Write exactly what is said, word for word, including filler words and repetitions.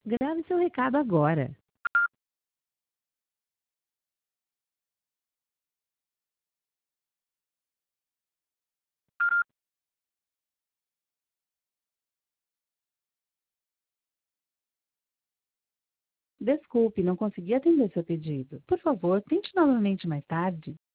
Grave seu recado agora. Desculpe, não consegui atender seu pedido. Por favor, tente novamente mais tarde.